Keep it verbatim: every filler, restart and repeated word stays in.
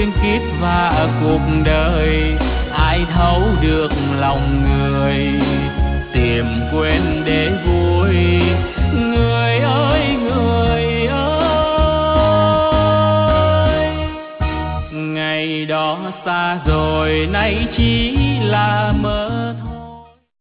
duyên kiếp và cuộc đời, ai thấu được lòng người, tìm quên để vui. Người ơi người ơi, ngày đó xa rồi nay chỉ